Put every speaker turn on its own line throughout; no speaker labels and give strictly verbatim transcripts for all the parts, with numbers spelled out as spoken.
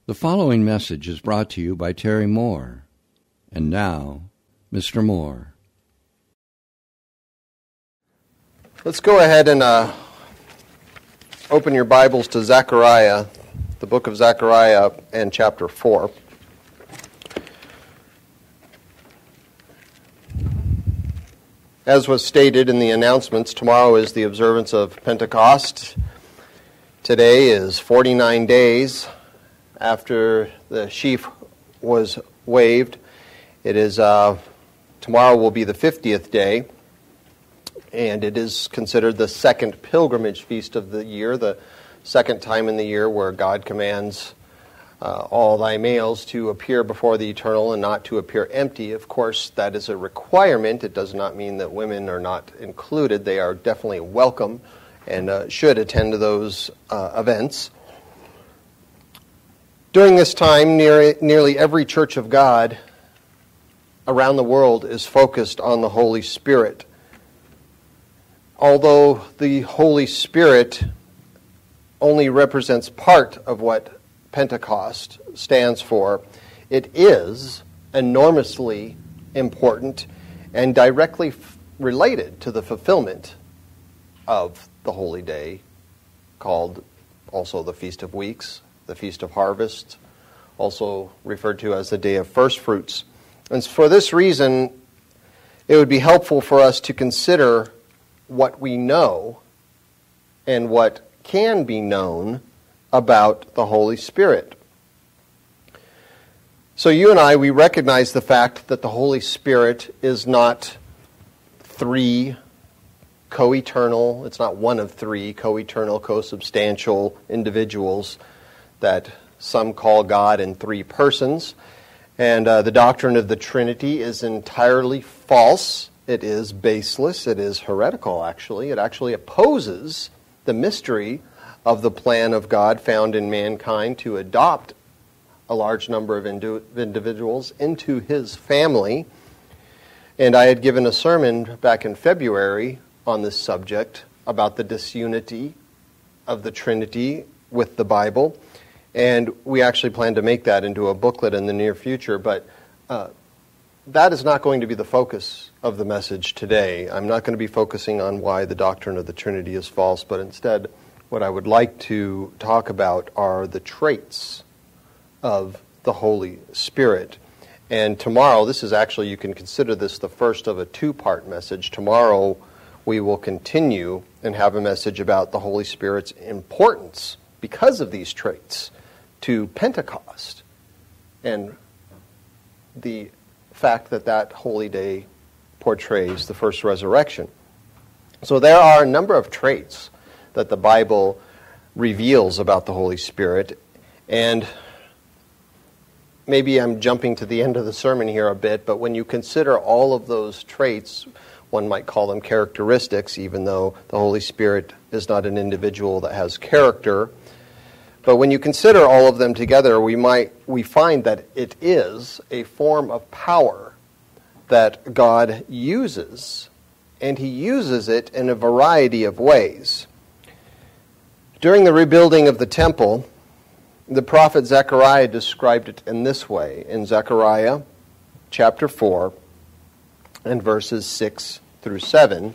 The following message is brought to you by Terry Moore. And now, Mister Moore.
Let's go ahead and uh, open your Bibles to Zechariah, the book of Zechariah, and chapter four. As was stated in the announcements, tomorrow is the observance of Pentecost. Today is forty-nine days after the sheaf was waved. It is uh, tomorrow will be the fiftieth day, and it is considered the second pilgrimage feast of the year, the second time in the year where God commands uh, all thy males to appear before the Eternal and not to appear empty. Of course, that is a requirement. It does not mean that women are not included. They are definitely welcome and uh, should attend to those uh, events. During this time, near, nearly every church of God around the world is focused on the Holy Spirit. Although the Holy Spirit only represents part of what Pentecost stands for, it is enormously important and directly f- related to the fulfillment of the holy day, called also the Feast of Weeks, the Feast of Harvest, also referred to as the Day of First Fruits. And for this reason, it would be helpful for us to consider what we know and what can be known about the Holy Spirit. So you and I, we recognize the fact that the Holy Spirit is not three co-eternal, it's not one of three co-eternal, co-substantial individuals that some call God in three persons. And uh, the doctrine of the Trinity is entirely false. It is baseless. It is heretical, actually. It actually opposes the mystery of the plan of God found in mankind to adopt a large number of indi- individuals into his family. And I had given a sermon back in February on this subject about the disunity of the Trinity with the Bible. And we actually plan to make that into a booklet in the near future, but uh, that is not going to be the focus of the message today. I'm not going to be focusing on why the doctrine of the Trinity is false, but instead what I would like to talk about are the traits of the Holy Spirit. And tomorrow, this is actually, you can consider this the first of a two-part message. Tomorrow we will continue and have a message about the Holy Spirit's importance because of these traits to Pentecost and the fact that that holy day portrays the first resurrection. So there are a number of traits that the Bible reveals about the Holy Spirit, and maybe I'm jumping to the end of the sermon here a bit, but when you consider all of those traits, one might call them characteristics, even though the Holy Spirit is not an individual that has character. But when you consider all of them together, we might we find that it is a form of power that God uses, and he uses it in a variety of ways. During the rebuilding of the temple, the prophet Zechariah described it in this way, in Zechariah chapter four and verses six through seven.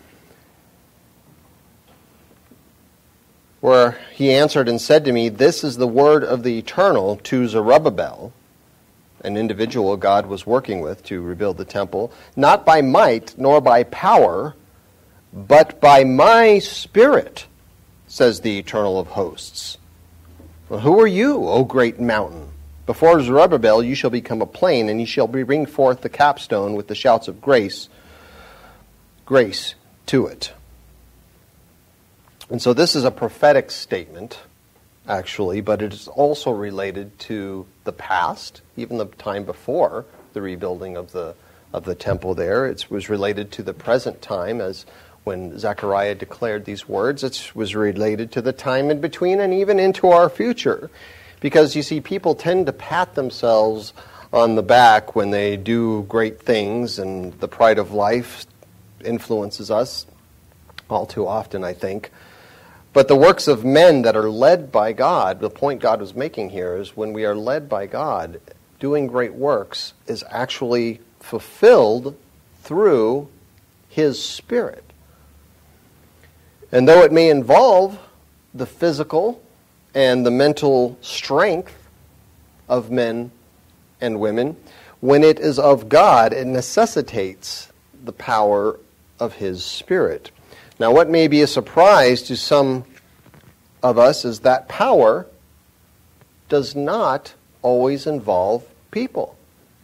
Where he answered and said to me, "This is the word of the Eternal to Zerubbabel," an individual God was working with to rebuild the temple, "not by might nor by power, but by my Spirit, says the Eternal of hosts. Well, who are you, O great mountain? Before Zerubbabel you shall become a plain, and he shall bring forth the capstone with the shouts of grace, grace to it." And so this is a prophetic statement, actually, but it is also related to the past, even the time before the rebuilding of the of the temple there. It was related to the present time, as when Zechariah declared these words. It was related to the time in between and even into our future. Because, you see, people tend to pat themselves on the back when they do great things, and the pride of life influences us all too often, I think. But the works of men that are led by God, the point God was making here is when we are led by God, doing great works is actually fulfilled through His Spirit. And though it may involve the physical and the mental strength of men and women, when it is of God, it necessitates the power of His Spirit. Now, what may be a surprise to some of us is that power does not always involve people.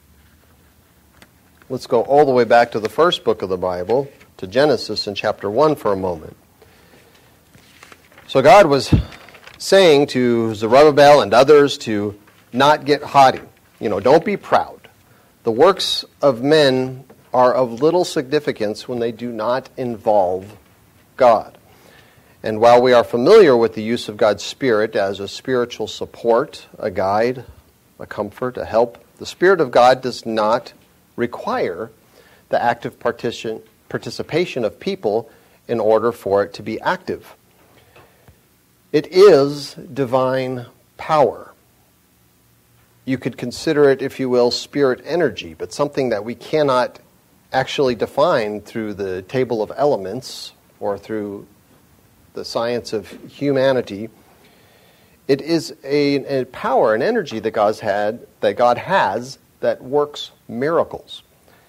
Let's go all the way back to the first book of the Bible, to Genesis in chapter one for a moment. So God was saying to Zerubbabel and others to not get haughty. You know, don't be proud. The works of men are of little significance when they do not involve God. And while we are familiar with the use of God's Spirit as a spiritual support, a guide, a comfort, a help, the Spirit of God does not require the active partition, participation of people in order for it to be active. It is divine power. You could consider it, if you will, spirit energy, but something that we cannot actually define through the table of elements or through the science of humanity. It is a, a power, an energy that God's had, that God has, that works miracles.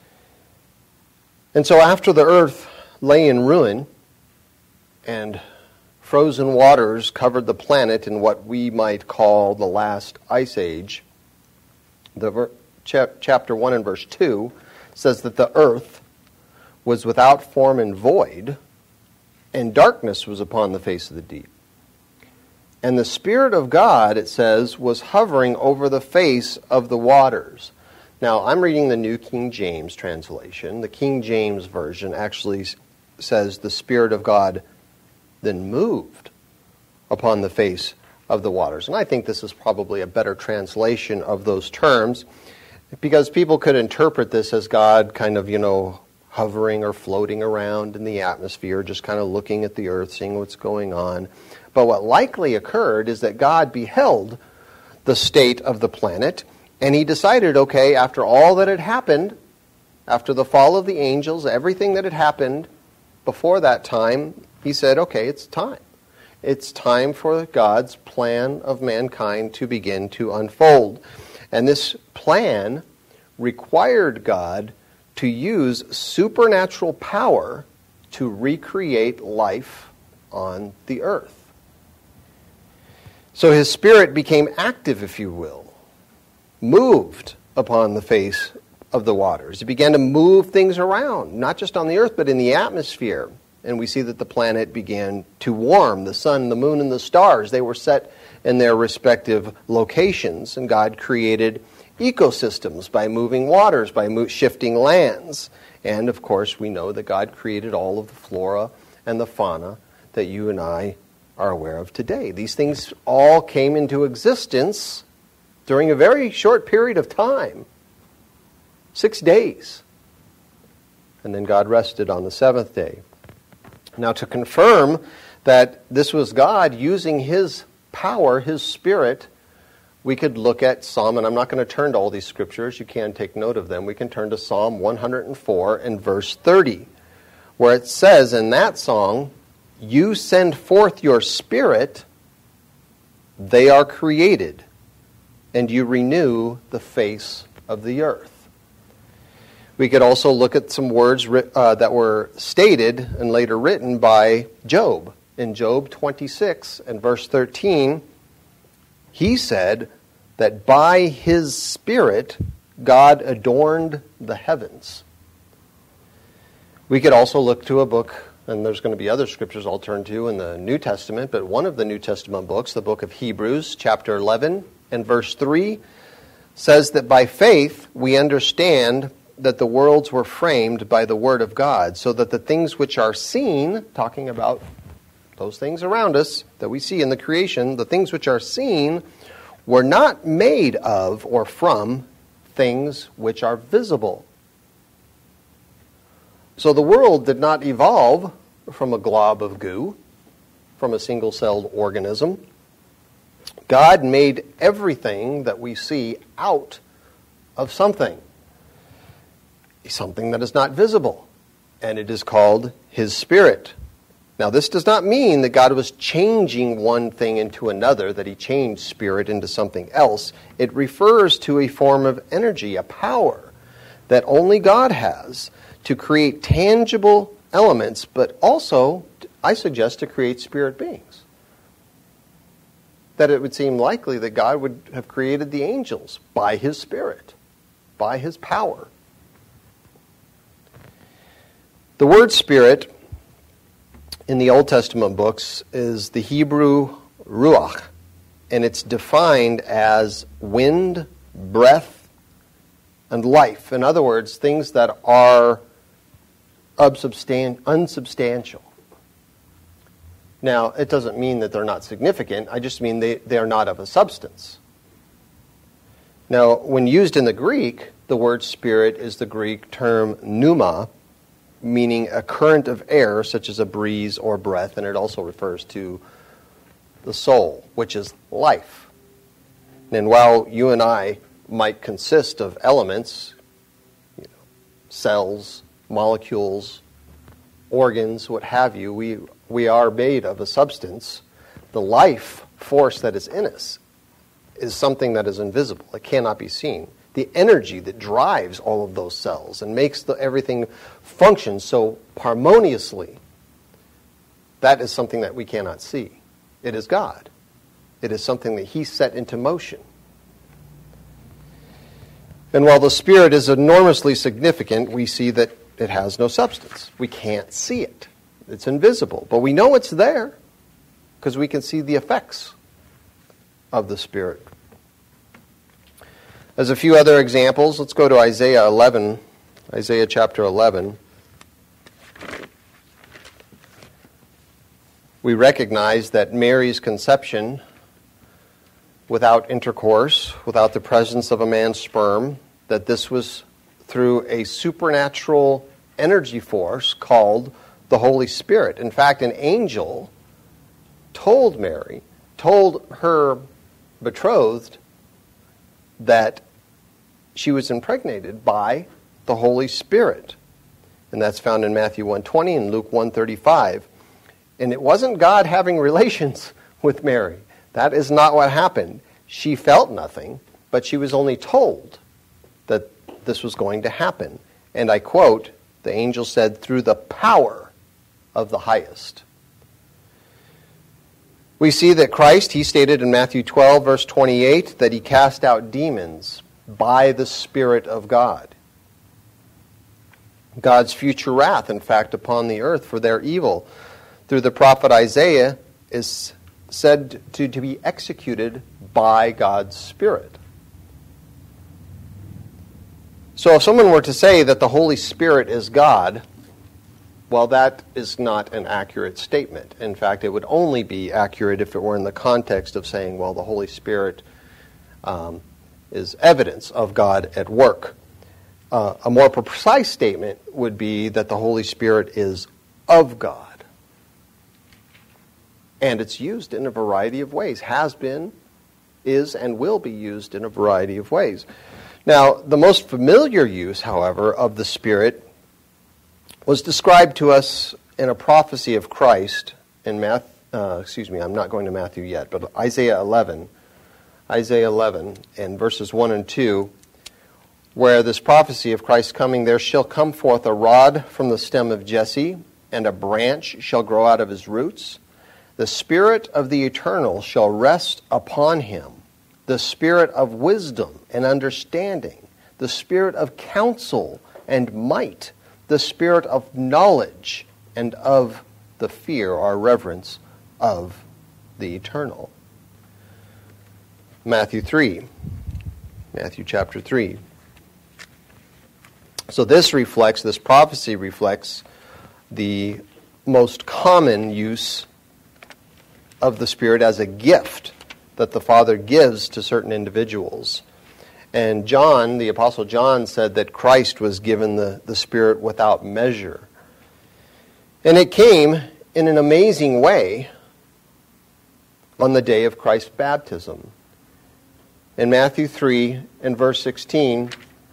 And so after the earth lay in ruin and frozen waters covered the planet in what we might call the last ice age, the ver- chap- chapter one and verse two says that the earth was without form and void, and darkness was upon the face of the deep. And the Spirit of God, it says, was hovering over the face of the waters. Now, I'm reading the New King James translation. The King James Version actually says the Spirit of God then moved upon the face of the waters. And I think this is probably a better translation of those terms, because people could interpret this as God kind of, you know, hovering or floating around in the atmosphere, just kind of looking at the earth, seeing what's going on. But what likely occurred is that God beheld the state of the planet, and He decided, okay, after all that had happened, after the fall of the angels, everything that had happened before that time, He said, okay, it's time. It's time for God's plan of mankind to begin to unfold. And this plan required God to use supernatural power to recreate life on the earth. So His Spirit became active, if you will, moved upon the face of the waters. He began to move things around, not just on the earth, but in the atmosphere. And we see that the planet began to warm. The sun, the moon, and the stars, they were set in their respective locations. And God created ecosystems by moving waters, by mo- shifting lands. And, of course, we know that God created all of the flora and the fauna that you and I are aware of today. These things all came into existence during a very short period of time, six days. And then God rested on the seventh day. Now, to confirm that this was God using His power, His Spirit, we could look at Psalm, and I'm not going to turn to all these scriptures. You can take note of them. We can turn to Psalm one hundred four and verse thirty, where it says in that song, "You send forth your Spirit, they are created, and you renew the face of the earth." We could also look at some words uh, that were stated and later written by Job. In Job twenty-six and verse thirteen, he said that by His Spirit God adorned the heavens. We could also look to a book, and there's going to be other scriptures I'll turn to in the New Testament, but one of the New Testament books, the book of Hebrews, chapter eleven and verse three, says that by faith we understand that the worlds were framed by the Word of God, so that the things which are seen, talking about those things around us that we see in the creation, the things which are seen were not made of or from things which are visible. So the world did not evolve from a glob of goo. from a single-celled organism. God made everything that we see out of something, something that is not visible, and it is called His Spirit. Now, this does not mean that God was changing one thing into another, that He changed spirit into something else. It refers to a form of energy, a power that only God has to create tangible elements, but also, I suggest, to create spirit beings. That it would seem likely that God would have created the angels by His Spirit, by His power. The word spirit in the Old Testament books is the Hebrew ruach, and it's defined as wind, breath, and life. In other words, things that are unsubstan- unsubstantial. Now, it doesn't mean that they're not significant. I just mean they, they are not of a substance. Now, when used in the Greek, the word spirit is the Greek term pneuma, meaning a current of air, such as a breeze or breath, and it also refers to the soul, which is life. And while you and I might consist of elements, you know, cells, molecules, organs, what have you, we, we are made of a substance. The life force that is in us is something that is invisible. It cannot be seen. The energy that drives all of those cells and makes the, everything function so harmoniously, that is something that we cannot see. It is God. It is something that He set into motion. And while the Spirit is enormously significant, we see that it has no substance. We can't see it. It's invisible. But we know it's there because we can see the effects of the Spirit. As a few other examples, let's go to Isaiah eleven, Isaiah chapter eleven. We recognize that Mary's conception, without intercourse, without the presence of a man's sperm, that this was through a supernatural energy force called the Holy Spirit. In fact, an angel told Mary, told her betrothed, that she was impregnated by the Holy Spirit. And that's found in Matthew one twenty and Luke one thirty-five. And it wasn't God having relations with Mary. That is not what happened. She felt nothing, but she was only told that this was going to happen. And I quote, the angel said, through the power of the highest. We see that Christ, He stated in Matthew twelve, verse twenty-eight, that He cast out demons by the Spirit of God. God's future wrath, in fact, upon the earth for their evil, through the prophet Isaiah, is said to, to be executed by God's Spirit. So if someone were to say that the Holy Spirit is God, well, that is not an accurate statement. In fact, it would only be accurate if it were in the context of saying, well, the Holy Spirit um, is evidence of God at work. Uh, a more precise statement would be that the Holy Spirit is of God. And it's used in a variety of ways, has been, is, and will be used in a variety of ways. Now, the most familiar use, however, of the Spirit was described to us in a prophecy of Christ in Matthew, uh, excuse me, I'm not going to Matthew yet, but Isaiah eleven, Isaiah eleven, and verses one and two, where this prophecy of Christ coming, there shall come forth a rod from the stem of Jesse, and a branch shall grow out of his roots. The Spirit of the Eternal shall rest upon him, the Spirit of wisdom and understanding, the Spirit of counsel and might, the Spirit of knowledge and of the fear or reverence of the Eternal. Matthew three, Matthew chapter three. So this reflects, this prophecy reflects the most common use of the Spirit as a gift that the Father gives to certain individuals. And John, the Apostle John, said that Christ was given the, the Spirit without measure. And it came in an amazing way on the day of Christ's baptism. In Matthew three and verse sixteen,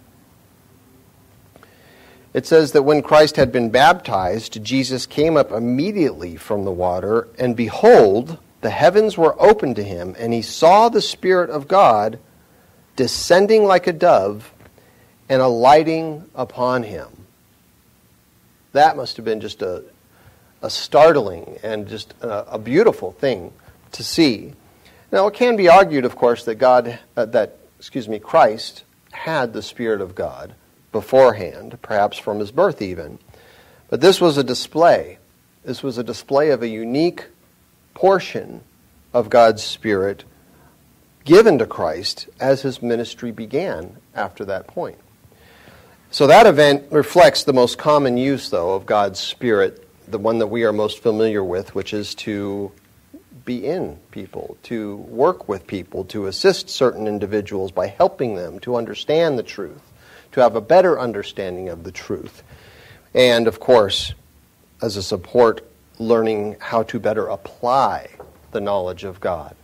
it says that when Christ had been baptized, Jesus came up immediately from the water, and behold, the heavens were opened to him, and he saw the Spirit of God descending like a dove and alighting upon him. That must have been just a, a startling and just a, a beautiful thing to see. Now, it can be argued, of course, that God, uh, that excuse me, Christ had the Spirit of God beforehand, perhaps from his birth even. But this was a display. This was a display of a unique portion of God's Spirit given to Christ as his ministry began after that point. So that event reflects the most common use, though, of God's Spirit, the one that we are most familiar with, which is to be in people, to work with people, to assist certain individuals by helping them to understand the truth, to have a better understanding of the truth. And, of course, as a support, learning how to better apply the knowledge of God.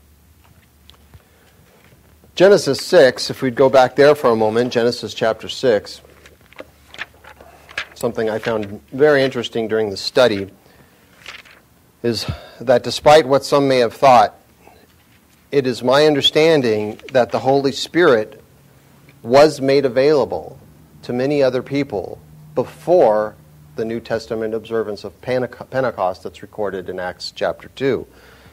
Genesis six, if we'd go back there for a moment, Genesis chapter six, something I found very interesting during the study is that despite what some may have thought, it is my understanding that the Holy Spirit was made available to many other people before the New Testament observance of Pentecost that's recorded in Acts chapter two.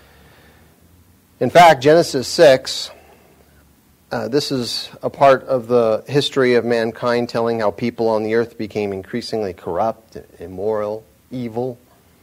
In fact, Genesis six, uh, this is a part of the history of mankind telling how people on the earth became increasingly corrupt, immoral, evil.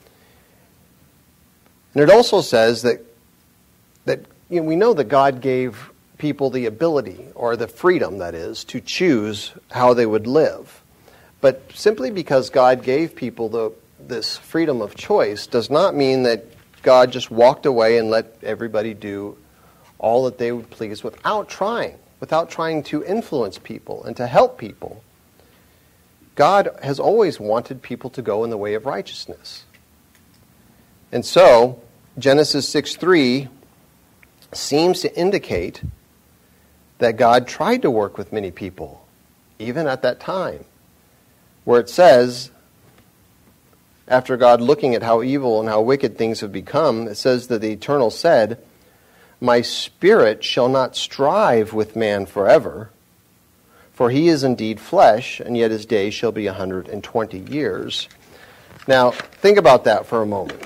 And it also says that that you know, we know that God gave people the ability, or the freedom, that is, to choose how they would live. But simply because God gave people the, this freedom of choice does not mean that God just walked away and let everybody do all that they would please without trying, without trying to influence people and to help people. God has always wanted people to go in the way of righteousness. And so, Genesis six three seems to indicate that God tried to work with many people, even at that time, where it says, after God looking at how evil and how wicked things have become, it says that the Eternal said, "My spirit shall not strive with man forever, for he is indeed flesh, and yet his days shall be a hundred and twenty years." Now, think about that for a moment.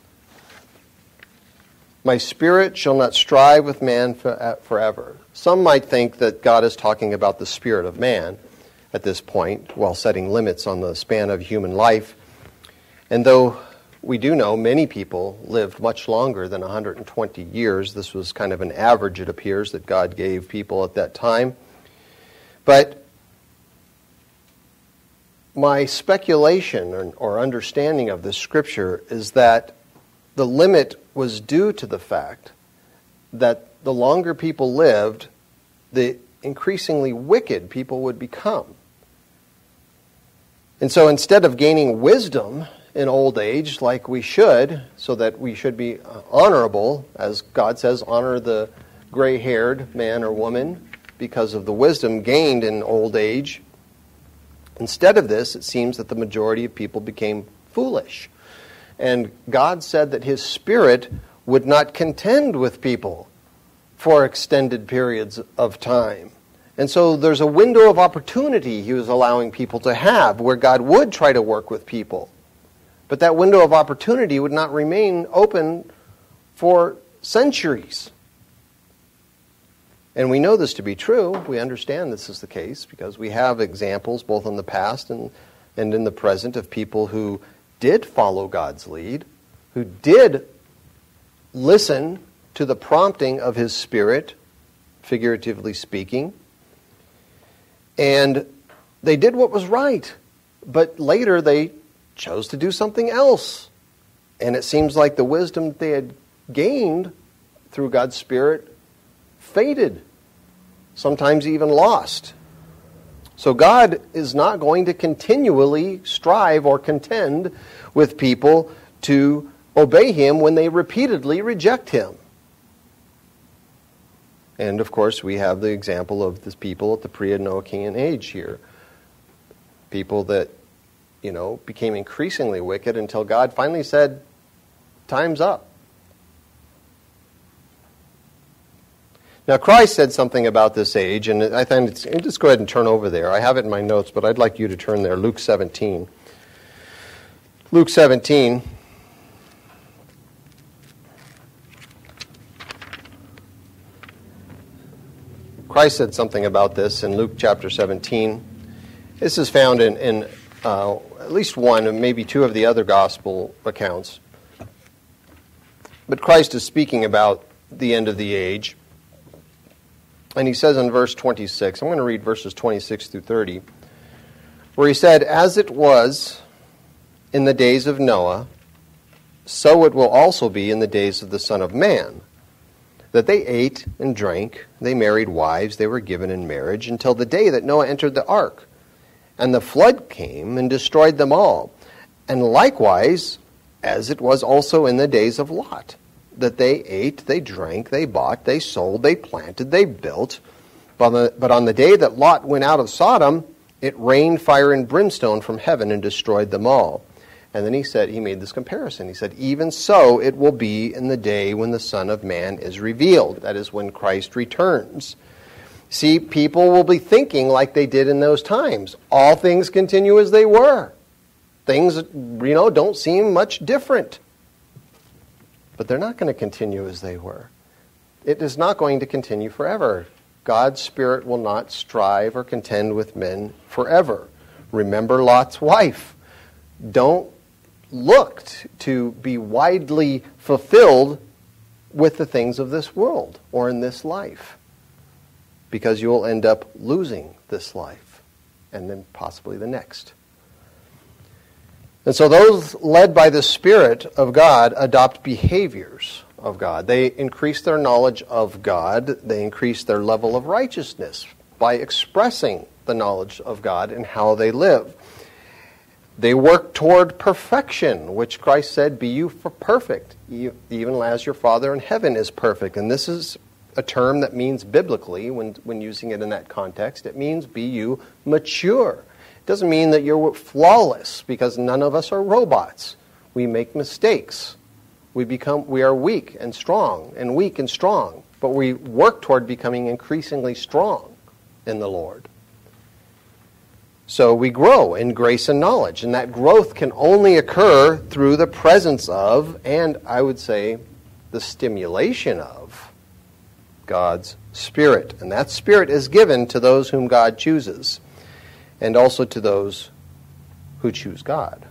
My spirit shall not strive with man forever. Some might think that God is talking about the spirit of man at this point, while setting limits on the span of human life. And though we do know many people lived much longer than one hundred twenty years, this was kind of an average, it appears, that God gave people at that time. But my speculation or, or understanding of this scripture is that the limit was due to the fact that the longer people lived, the increasingly wicked people would become. And so instead of gaining wisdom in old age like we should, so that we should be honorable, as God says, honor the gray-haired man or woman because of the wisdom gained in old age, instead of this, it seems that the majority of people became foolish. And God said that his Spirit would not contend with people for extended periods of time. And so there's a window of opportunity he was allowing people to have where God would try to work with people. But that window of opportunity would not remain open for centuries. And we know this to be true. We understand this is the case because we have examples both in the past and, and in the present of people who did follow God's lead, who did listen to the prompting of his Spirit, figuratively speaking, and they did what was right, but later they chose to do something else. And it seems like the wisdom that they had gained through God's Spirit faded, sometimes even lost. So God is not going to continually strive or contend with people to obey him when they repeatedly reject him. And of course, we have the example of the people at the pre-Noachian age here. People that, you know, became increasingly wicked until God finally said, time's up. Now, Christ said something about this age, and I think it's, just go ahead and turn over there. I have it in my notes, but I'd like you to turn there. Luke seventeen. Luke seventeen. Christ said something about this in Luke chapter seventeen. This is found in, in uh, at least one and maybe two of the other gospel accounts. But Christ is speaking about the end of the age. And he says in verse twenty-six, I'm going to read verses twenty-six through thirty, where he said, "As it was in the days of Noah, so it will also be in the days of the Son of Man, that they ate and drank, they married wives, they were given in marriage, until the day that Noah entered the ark. And the flood came and destroyed them all. And likewise, as it was also in the days of Lot, that they ate, they drank, they bought, they sold, they planted, they built. But on the day that Lot went out of Sodom, it rained fire and brimstone from heaven and destroyed them all." And then he said, he made this comparison. He said, "Even so it will be in the day when the Son of Man is revealed." That is when Christ returns. See, people will be thinking like they did in those times. All things continue as they were. Things, you know, don't seem much different. But they're not going to continue as they were. It is not going to continue forever. God's Spirit will not strive or contend with men forever. Remember Lot's wife. Don't look to be widely fulfilled with the things of this world or in this life, because you'll end up losing this life and then possibly the next. And so those led by the Spirit of God adopt behaviors of God. They increase their knowledge of God. They increase their level of righteousness by expressing the knowledge of God and how they live. They work toward perfection, which Christ said, "Be you for perfect, even as your Father in heaven is perfect." And this is a term that means biblically, when, when using it in that context, it means be you mature. It doesn't mean that you're flawless, because none of us are robots. We make mistakes. We become, we are weak and strong, and weak and strong. But we work toward becoming increasingly strong in the Lord. So we grow in grace and knowledge, and that growth can only occur through the presence of, and I would say, the stimulation of, God's Spirit. And that Spirit is given to those whom God chooses, and also to those who choose God.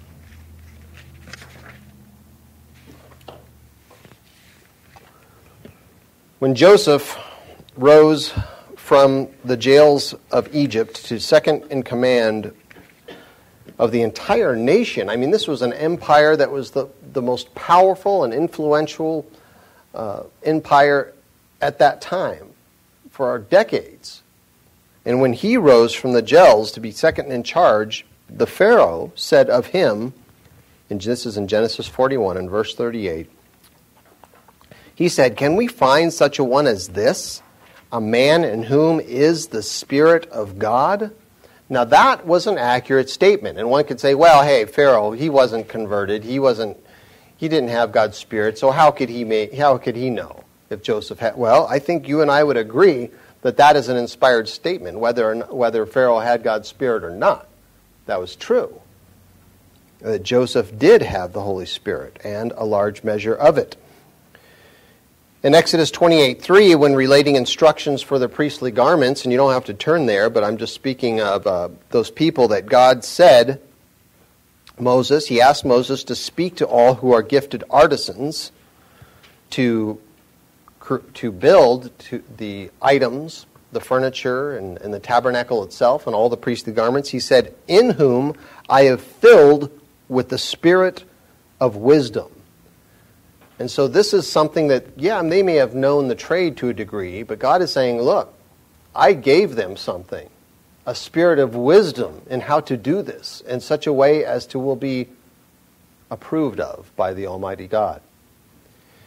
When Joseph rose from the jails of Egypt to second in command of the entire nation, I mean, this was an empire that was the, the most powerful and influential uh, empire at that time for decades. And when he rose from the jails to be second in charge, the Pharaoh said of him, and this is in Genesis forty-one and verse thirty-eight, he said, "Can we find such a one as this, a man in whom is the Spirit of God?" Now that was an accurate statement. And one could say, well, hey, Pharaoh, he wasn't converted. He wasn't, he didn't have God's Spirit, so how could he make, how could he know if Joseph had? Well, I think you and I would agree that that is an inspired statement, whether or not, whether Pharaoh had God's Spirit or not. That was true. That Joseph did have the Holy Spirit and a large measure of it. In Exodus twenty-eight three, when relating instructions for the priestly garments, and you don't have to turn there, but I'm just speaking of uh, those people that God said, Moses, he asked Moses to speak to all who are gifted artisans to, to build to the items, the furniture, and, and the tabernacle itself, and all the priestly garments. He said, "In whom I have filled with the spirit of wisdom." And so this is something that, yeah, they may have known the trade to a degree, but God is saying, look, I gave them something, a spirit of wisdom in how to do this in such a way as to will be approved of by the Almighty God.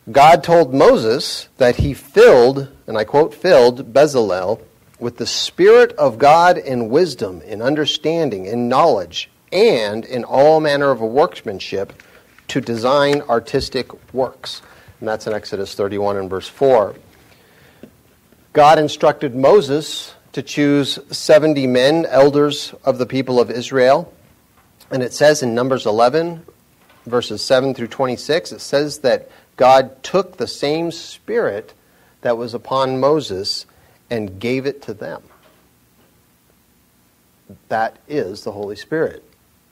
God told Moses that he filled, and I quote, filled Bezalel with the Spirit of God in wisdom, in understanding, in knowledge, and in all manner of workmanship to design artistic works. And that's in Exodus thirty-one and verse four. God instructed Moses to choose seventy men, elders of the people of Israel. And it says in Numbers eleven, verses seven through twenty-six, it says that God took the same Spirit that was upon Moses and gave it to them. That is the Holy Spirit.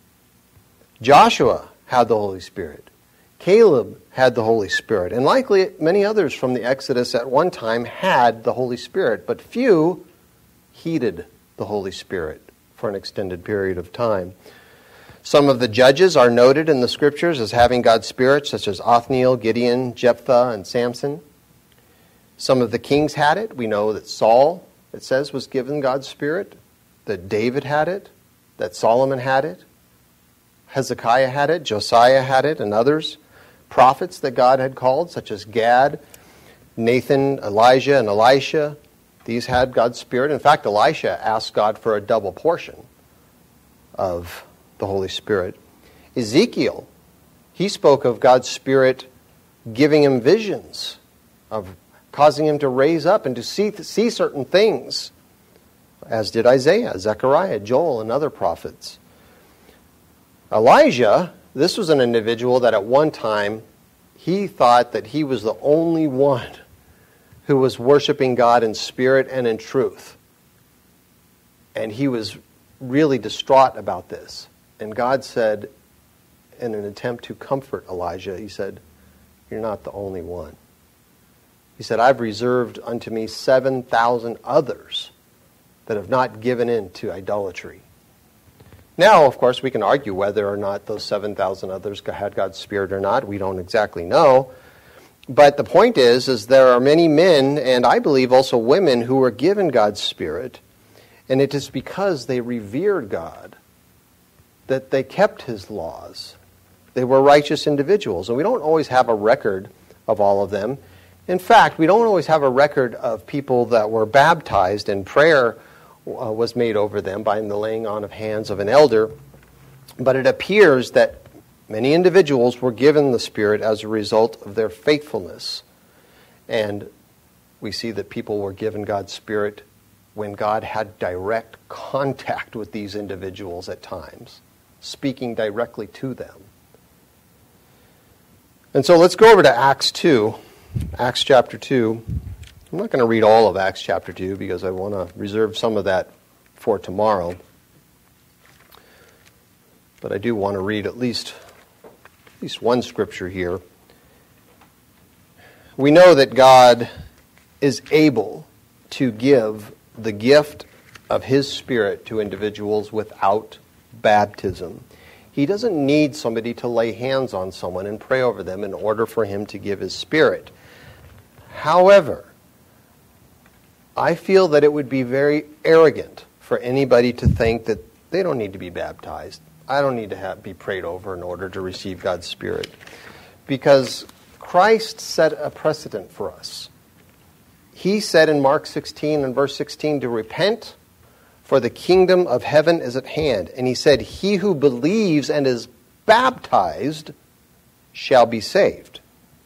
Joshua had the Holy Spirit. Caleb had the Holy Spirit. And likely many others from the Exodus at one time had the Holy Spirit, but few heeded the Holy Spirit for an extended period of time. Some of the judges are noted in the Scriptures as having God's Spirit, such as Othniel, Gideon, Jephthah, and Samson. Some of the kings had it. We know that Saul, it says, was given God's Spirit, that David had it, that Solomon had it, Hezekiah had it, Josiah had it, and others. Prophets that God had called, such as Gad, Nathan, Elijah, and Elisha, these had God's Spirit. In fact, Elisha asked God for a double portion of the Holy Spirit. Ezekiel, he spoke of God's Spirit giving him visions, of causing him to raise up and to see, see certain things, as did Isaiah, Zechariah, Joel, and other prophets. Elijah, this was an individual that at one time he thought that he was the only one who was worshiping God in spirit and in truth. And he was really distraught about this. And God said, in an attempt to comfort Elijah, he said, "You're not the only one." He said, "I've reserved unto me seven thousand others that have not given in to idolatry." Now, of course, we can argue whether or not those seven thousand others had God's Spirit or not. We don't exactly know. But the point is, is there are many men, and I believe also women, who were given God's Spirit, and it is because they revered God that they kept His laws. They were righteous individuals, and we don't always have a record of all of them. In fact, we don't always have a record of people that were baptized and prayer uh, was made over them by the laying on of hands of an elder. But it appears that many individuals were given the Spirit as a result of their faithfulness. And we see that people were given God's Spirit when God had direct contact with these individuals at times, speaking directly to them. And so let's go over to Acts two, Acts chapter two. I'm not going to read all of Acts chapter two because I want to reserve some of that for tomorrow. But I do want to read at least, at least one scripture here. We know that God is able to give the gift of His Spirit to individuals without baptism. He doesn't need somebody to lay hands on someone and pray over them in order for Him to give His Spirit. However, I feel that it would be very arrogant for anybody to think that they don't need to be baptized. I don't need to have, be prayed over in order to receive God's Spirit. Because Christ set a precedent for us. He said in Mark sixteen and verse sixteen to repent, for the kingdom of heaven is at hand. And He said, he who believes and is baptized shall be saved.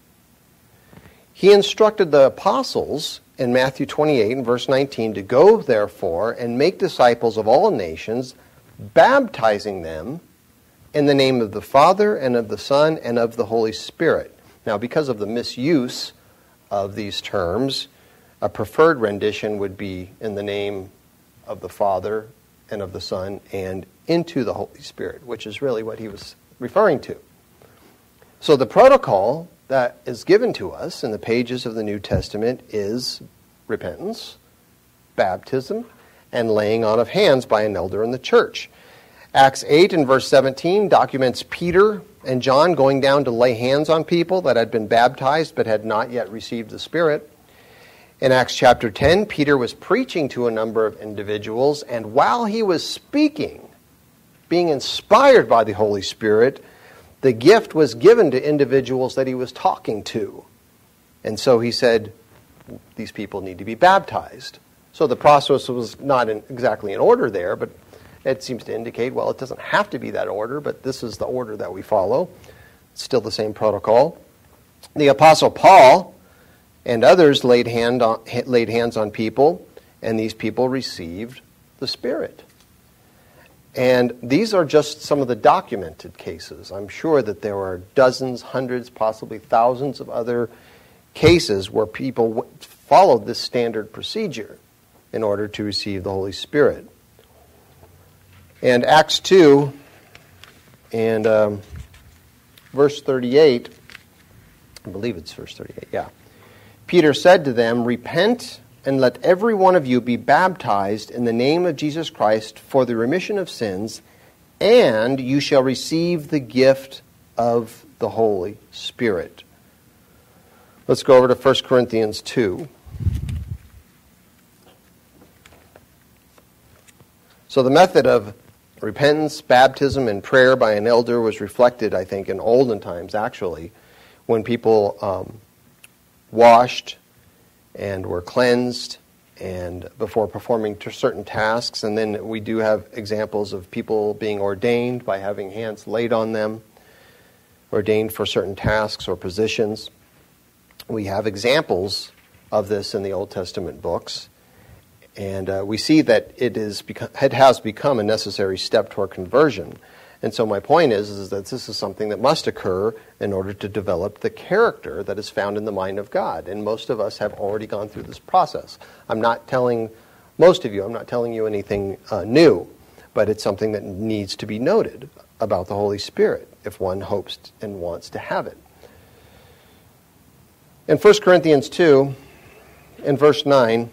He instructed the apostles in Matthew twenty-eight and verse nineteen to go, therefore, and make disciples of all nations, baptizing them in the name of the Father and of the Son and of the Holy Spirit. Now, because of the misuse of these terms, a preferred rendition would be in the name of the Father and of the Son and into the Holy Spirit, which is really what he was referring to. So the protocol that is given to us in the pages of the New Testament is repentance, baptism, and laying on of hands by an elder in the church. Acts eight and verse seventeen documents Peter and John going down to lay hands on people that had been baptized but had not yet received the Spirit. In Acts chapter ten, Peter was preaching to a number of individuals, and while he was speaking, being inspired by the Holy Spirit, the gift was given to individuals that he was talking to. And so he said, these people need to be baptized. So the process was not in, exactly in order there, but it seems to indicate, well, it doesn't have to be that order, but this is the order that we follow. It's still the same protocol. The Apostle Paul and others laid, hand on, laid hands on people, and these people received the Spirit. And these are just some of the documented cases. I'm sure that there are dozens, hundreds, possibly thousands of other cases where people followed this standard procedure in order to receive the Holy Spirit. And Acts two and um, verse thirty-eight, I believe it's verse thirty-eight, yeah. Peter said to them, "Repent and let every one of you be baptized in the name of Jesus Christ for the remission of sins, and you shall receive the gift of the Holy Spirit." Let's go over to First Corinthians two. So the method of repentance, baptism, and prayer by an elder was reflected, I think, in olden times, actually, when people um, washed and were cleansed and before performing certain tasks. And then we do have examples of people being ordained by having hands laid on them, ordained for certain tasks or positions. We have examples of this in the Old Testament books. And uh, we see that it is become, it has become a necessary step toward conversion. And so my point is, is that this is something that must occur in order to develop the character that is found in the mind of God. And most of us have already gone through this process. I'm not telling most of you, I'm not telling you anything uh, new, but it's something that needs to be noted about the Holy Spirit if one hopes and wants to have it. In First Corinthians two, in verse nine,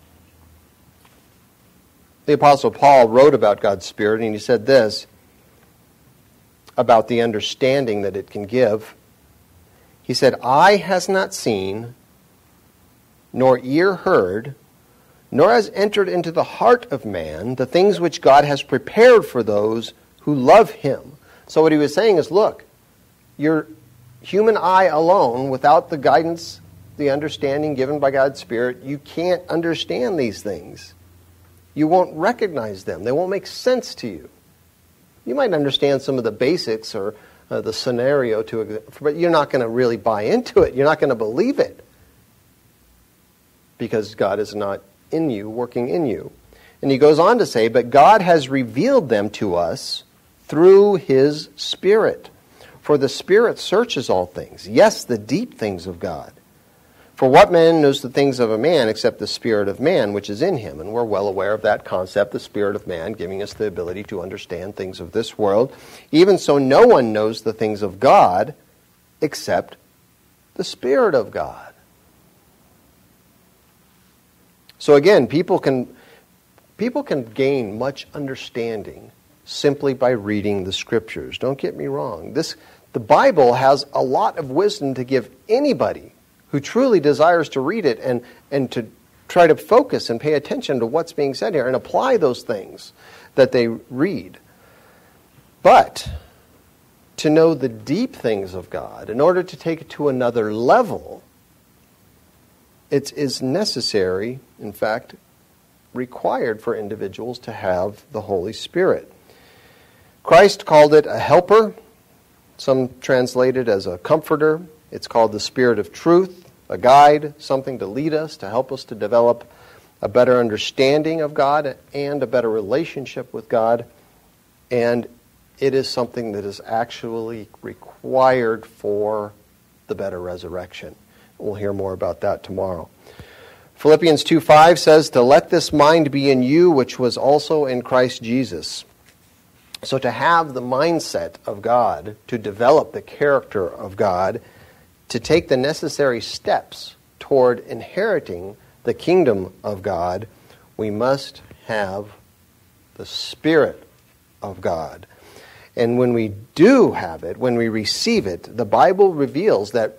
the Apostle Paul wrote about God's Spirit, and he said this about the understanding that it can give. He said, "Eye has not seen, nor ear heard, nor has entered into the heart of man the things which God has prepared for those who love him." So what he was saying is, look, your human eye alone, without the guidance, the understanding given by God's Spirit, you can't understand these things. You won't recognize them. They won't make sense to you. You might understand some of the basics or uh, the scenario, to, but you're not going to really buy into it. You're not going to believe it because God is not in you, working in you. And he goes on to say, "But God has revealed them to us through his Spirit. For the Spirit searches all things, yes, the deep things of God. For what man knows the things of a man except the spirit of man which is in him?" And we're well aware of that concept, the spirit of man, giving us the ability to understand things of this world. "Even so, no one knows the things of God except the Spirit of God." So again, people can, people can gain much understanding simply by reading the Scriptures. Don't get me wrong. This, the Bible has a lot of wisdom to give anybody who truly desires to read it and, and to try to focus and pay attention to what's being said here and apply those things that they read. But to know the deep things of God, in order to take it to another level, it is necessary, in fact, required for individuals to have the Holy Spirit. Christ called it a helper. Some translate it as a comforter. It's called the Spirit of Truth, a guide, something to lead us, to help us to develop a better understanding of God and a better relationship with God. And it is something that is actually required for the better resurrection. We'll hear more about that tomorrow. Philippians two five says, "To let this mind be in you, which was also in Christ Jesus." So to have the mindset of God, to develop the character of God, to take the necessary steps toward inheriting the kingdom of God, we must have the Spirit of God. And when we do have it, when we receive it, the Bible reveals that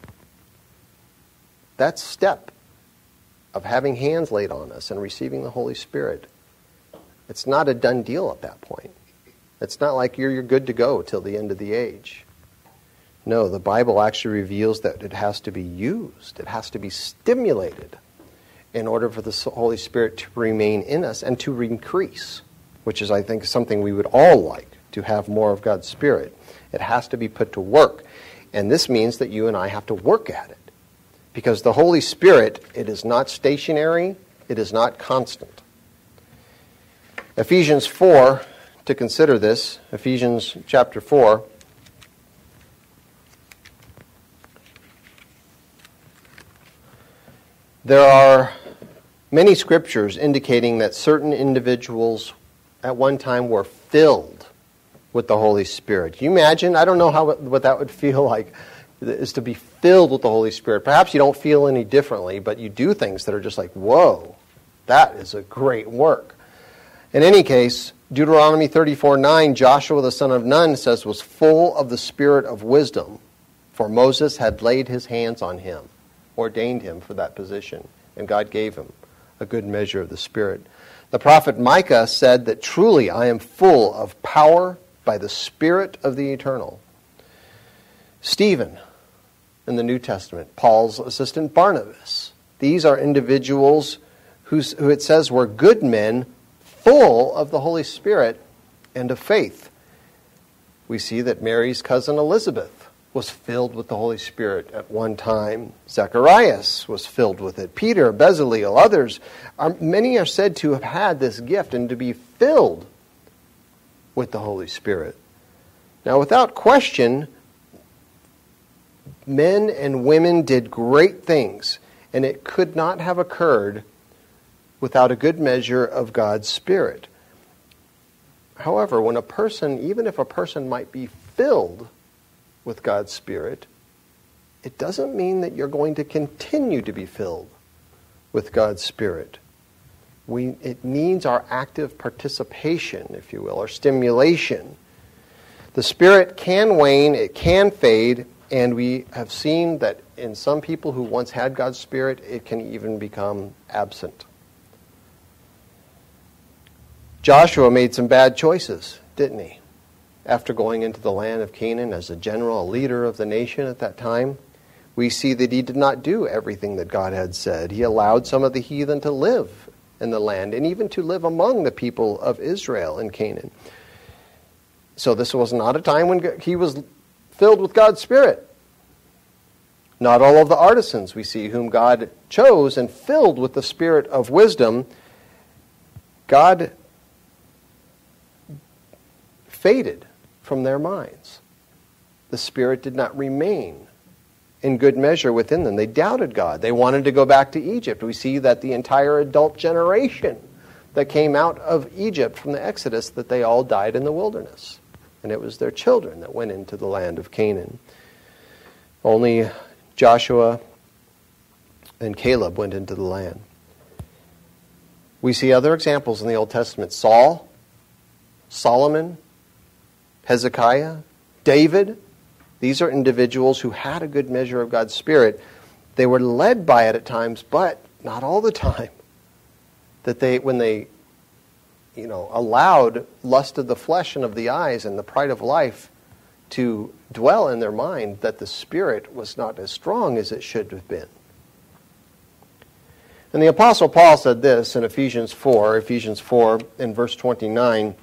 that step of having hands laid on us and receiving the Holy Spirit, it's not a done deal at that point. It's not like you're, you're good to go till the end of the age. No, the Bible actually reveals that it has to be used. It has to be stimulated in order for the Holy Spirit to remain in us and to increase, which is, I think, something we would all like, to have more of God's Spirit. It has to be put to work. And this means that you and I have to work at it. Because the Holy Spirit, it is not stationary, it is not constant. Ephesians four, to consider this, Ephesians chapter four. There are many scriptures indicating that certain individuals at one time were filled with the Holy Spirit. Can you imagine? I don't know how what that would feel like, is to be filled with the Holy Spirit. Perhaps you don't feel any differently, but you do things that are just like, whoa, that is a great work. In any case, Deuteronomy thirty-four nine, Joshua the son of Nun says, was full of the spirit of wisdom, for Moses had laid his hands on him, ordained him for that position, and God gave him a good measure of the Spirit. The prophet Micah said that truly I am full of power by the Spirit of the Eternal. Stephen, in the New Testament, Paul's assistant Barnabas. These are individuals who's, who it says were good men, full of the Holy Spirit and of faith. We see that Mary's cousin Elizabeth was filled with the Holy Spirit at one time. Zacharias was filled with it. Peter, Bezaleel, others, are, many are said to have had this gift and to be filled with the Holy Spirit. Now, without question, men and women did great things, and it could not have occurred without a good measure of God's Spirit. However, when a person, even if a person might be filled with God's Spirit, it doesn't mean that you're going to continue to be filled with God's Spirit. We, it needs our active participation, if you will, or stimulation. The Spirit can wane, it can fade, and we have seen that in some people who once had God's Spirit, it can even become absent. Joshua made some bad choices, didn't he? After going into the land of Canaan as a general, a leader of the nation at that time, we see that he did not do everything that God had said. He allowed some of the heathen to live in the land and even to live among the people of Israel in Canaan. So this was not a time when he was filled with God's Spirit. Not all of the artisans we see whom God chose and filled with the spirit of wisdom, God faded from their minds. The Spirit did not remain in good measure within them. They doubted God. They wanted to go back to Egypt. We see that the entire adult generation that came out of Egypt from the Exodus, that they all died in the wilderness. And it was their children that went into the land of Canaan. Only Joshua and Caleb went into the land. We see other examples in the Old Testament. Saul, Solomon, Hezekiah, David. These are individuals who had a good measure of God's Spirit. They were led by it at times, but not all the time. That they, when they, you know, allowed lust of the flesh and of the eyes and the pride of life to dwell in their mind, that the Spirit was not as strong as it should have been. And the Apostle Paul said this in Ephesians four, Ephesians four in verse twenty-nine,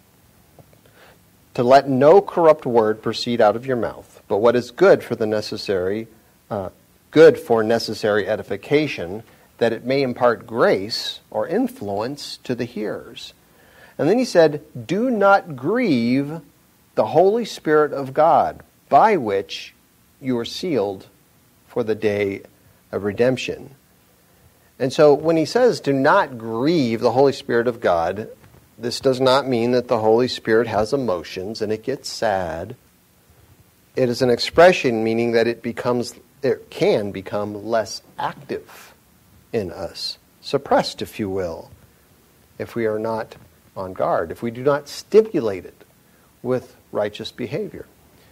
to let no corrupt word proceed out of your mouth, but what is good for the necessary, uh, good for necessary edification, that it may impart grace or influence to the hearers. And then he said, do not grieve the Holy Spirit of God, by which you are sealed for the day of redemption. And so when he says do not grieve the Holy Spirit of God, this does not mean that the Holy Spirit has emotions and it gets sad. It is an expression meaning that it becomes, it can become less active in us, suppressed, if you will, if we are not on guard, if we do not stimulate it with righteous behavior.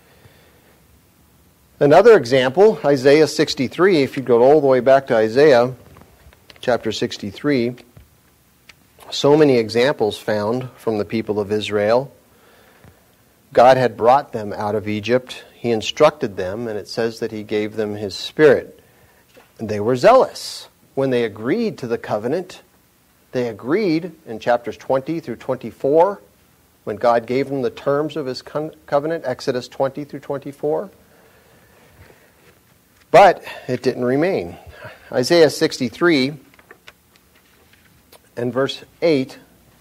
Another example, Isaiah sixty-three, if you go all the way back to Isaiah chapter sixty-three, so many examples found from the people of Israel. God had brought them out of Egypt. He instructed them, and it says that he gave them his Spirit. And they were zealous. When they agreed to the covenant, they agreed in chapters twenty through twenty-four, when God gave them the terms of his covenant, Exodus twenty through twenty-four. But it didn't remain. Isaiah sixty-three and verse eight,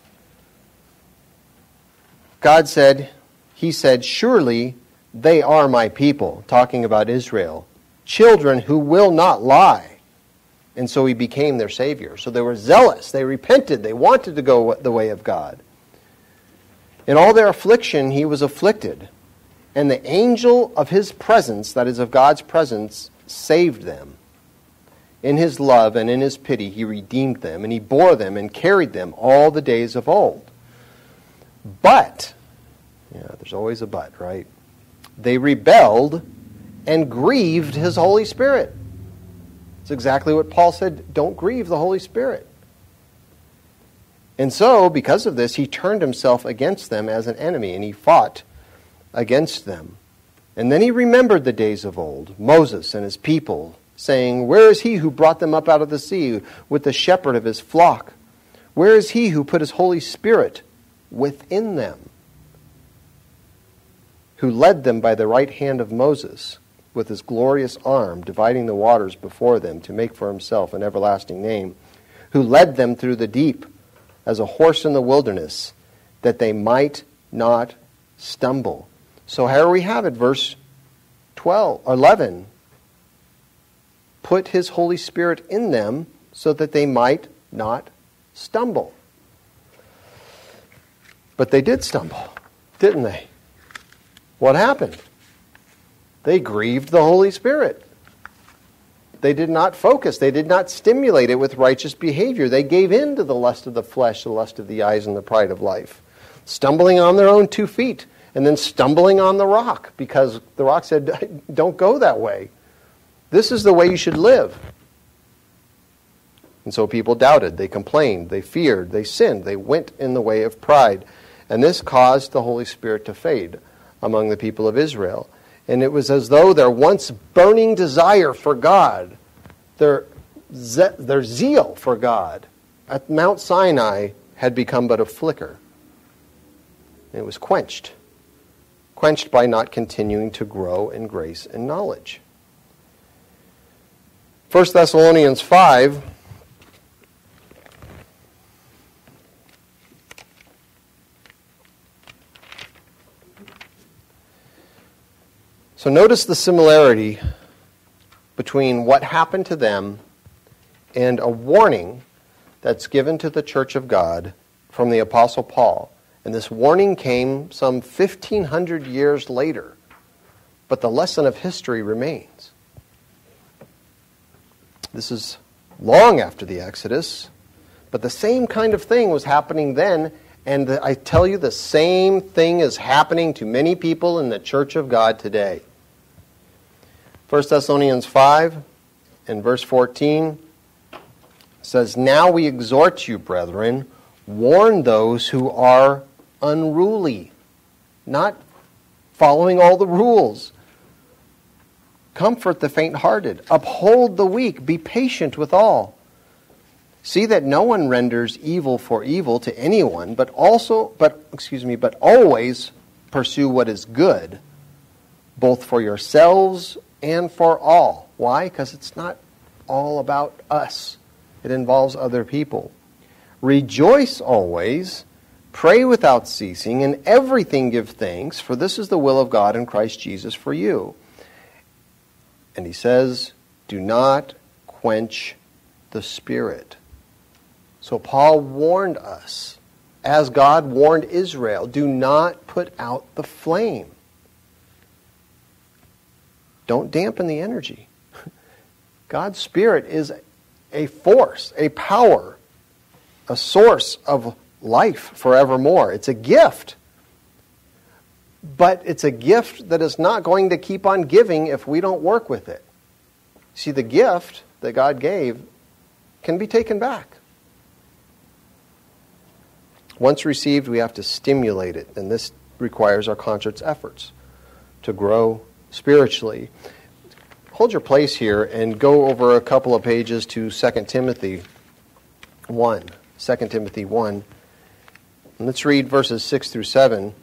God said, he said, surely they are my people, talking about Israel, children who will not lie. And so he became their Savior. So they were zealous. They repented. They wanted to go the way of God. In all their affliction, he was afflicted. And the angel of his presence, that is of God's presence, saved them. In his love and in his pity, he redeemed them. And he bore them and carried them all the days of old. But, yeah, there's always a but, right? They rebelled and grieved his Holy Spirit. It's exactly what Paul said, don't grieve the Holy Spirit. And so, because of this, he turned himself against them as an enemy, and he fought against them. And then he remembered the days of old, Moses and his people, saying, where is he who brought them up out of the sea with the shepherd of his flock? Where is he who put his Holy Spirit within them? Who led them by the right hand of Moses, with his glorious arm, dividing the waters before them to make for himself an everlasting name, who led them through the deep as a horse in the wilderness, that they might not stumble. So here we have it, verse twelve, eleven. Put his Holy Spirit in them so that they might not stumble. But they did stumble, didn't they? What happened? They grieved the Holy Spirit. They did not focus. They did not stimulate it with righteous behavior. They gave in to the lust of the flesh, the lust of the eyes, and the pride of life. Stumbling on their own two feet, and then stumbling on the rock, because the rock said, don't go that way. This is the way you should live. And so people doubted. They complained. They feared. They sinned. They went in the way of pride. And this caused the Holy Spirit to fade among the people of Israel. And it was as though their once burning desire for God, their, ze- their zeal for God at Mount Sinai had become but a flicker. It was quenched. Quenched by not continuing to grow in grace and knowledge. First Thessalonians five. So notice the similarity between what happened to them and a warning that's given to the church of God from the Apostle Paul. And this warning came some fifteen hundred years later, but the lesson of history remains. This is long after the Exodus, but the same kind of thing was happening then, and the, I tell you, the same thing is happening to many people in the church of God today. First Thessalonians five and verse fourteen says, now we exhort you, brethren, warn those who are unruly, not following all the rules. Comfort the faint-hearted, uphold the weak, be patient with all. See that no one renders evil for evil to anyone, but also, but excuse me, but always pursue what is good, both for yourselves and for all. Why? Because it's not all about us. It involves other people. Rejoice always, pray without ceasing, in everything give thanks, for this is the will of God in Christ Jesus for you. And he says, do not quench the Spirit. So Paul warned us, as God warned Israel, do not put out the flame. Don't dampen the energy. God's Spirit is a force, a power, a source of life forevermore. It's a gift. But it's a gift that is not going to keep on giving if we don't work with it. See, the gift that God gave can be taken back. Once received, we have to stimulate it, and this requires our conscious efforts to grow spiritually. Hold your place here and go over a couple of pages to Second Timothy one. Second Timothy one. And let's read verses six through seven.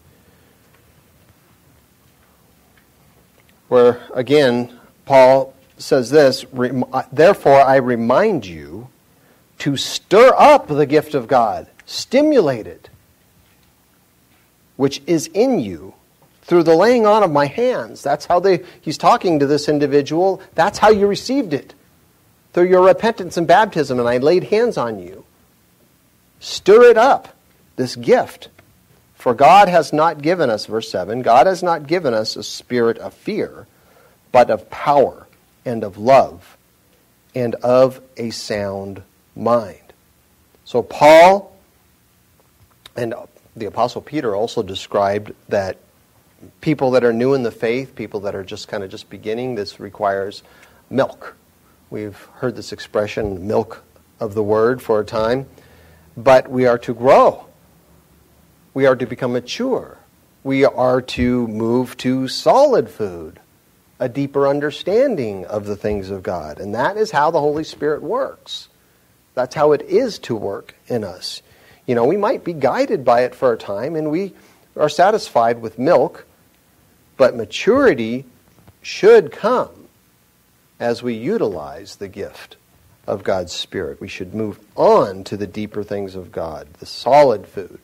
Where, again, Paul says this, "Therefore I remind you to stir up the gift of God, stimulate it, which is in you, through the laying on of my hands." That's how they, he's talking to this individual. That's how you received it. Through your repentance and baptism, and I laid hands on you. Stir it up, this gift. For God has not given us, verse seven, God has not given us a spirit of fear, but of power and of love and of a sound mind. So Paul and the Apostle Peter also described that people that are new in the faith, people that are just kind of just beginning, this requires milk. We've heard this expression, milk of the word, for a time. But we are to grow. We are to become mature. We are to move to solid food, a deeper understanding of the things of God. And that is how the Holy Spirit works. That's how it is to work in us. You know, we might be guided by it for a time, and we are satisfied with milk, but maturity should come as we utilize the gift of God's Spirit. We should move on to the deeper things of God, the solid food.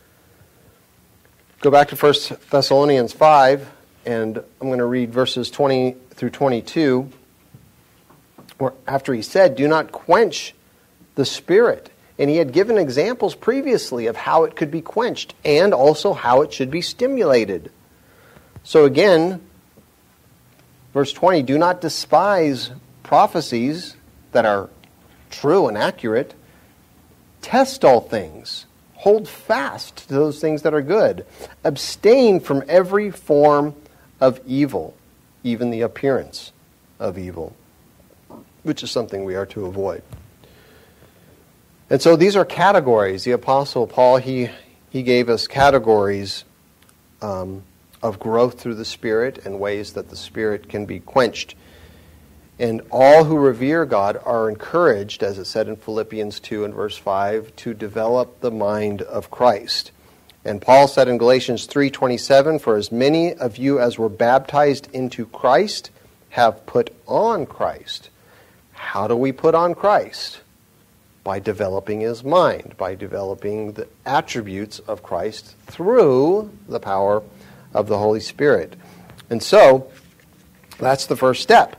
Go back to First Thessalonians five, and I'm going to read verses twenty through twenty-two, where after he said, "Do not quench the Spirit." And he had given examples previously of how it could be quenched and also how it should be stimulated. So again, verse twenty, "Do not despise prophecies that are true and accurate. Test all things. Hold fast to those things that are good. Abstain from every form of evil, even the appearance of evil," which is something we are to avoid. And so these are categories. The Apostle Paul, he, he gave us categories um, of growth through the Spirit and ways that the Spirit can be quenched. And all who revere God are encouraged, as it said in Philippians two and verse five, to develop the mind of Christ. And Paul said in Galatians three twenty-seven, "For as many of you as were baptized into Christ have put on Christ." How do we put on Christ? By developing his mind, by developing the attributes of Christ through the power of the Holy Spirit. And so, that's the first step.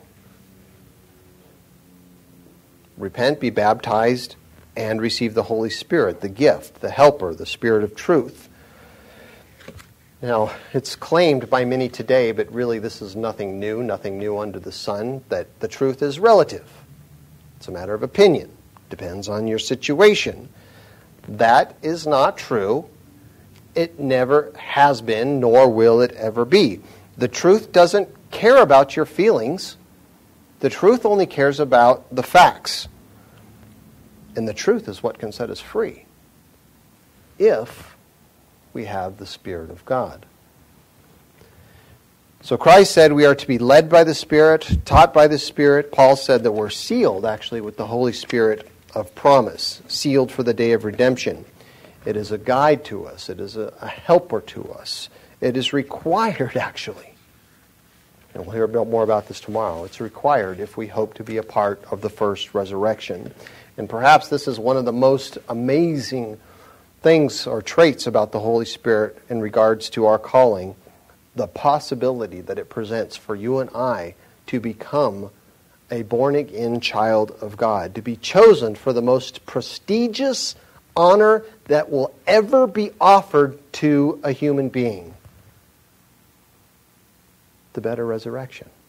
Repent, be baptized, and receive the Holy Spirit, the gift, the helper, the Spirit of truth. Now, it's claimed by many today, but really this is nothing new, nothing new under the sun, that the truth is relative. It's a matter of opinion. Depends on your situation. That is not true. It never has been, nor will it ever be. The truth doesn't care about your feelings. The truth only cares about the facts. And the truth is what can set us free if we have the Spirit of God. So Christ said we are to be led by the Spirit, taught by the Spirit. Paul said that we're sealed, actually, with the Holy Spirit of promise, sealed for the day of redemption. It is a guide to us. It is a, a helper to us. It is required, actually. And we'll hear about more about this tomorrow. It's required if we hope to be a part of the first resurrection. And perhaps this is one of the most amazing things or traits about the Holy Spirit in regards to our calling, the possibility that it presents for you and I to become a born-again child of God, to be chosen for the most prestigious honor that will ever be offered to a human being, the better resurrection.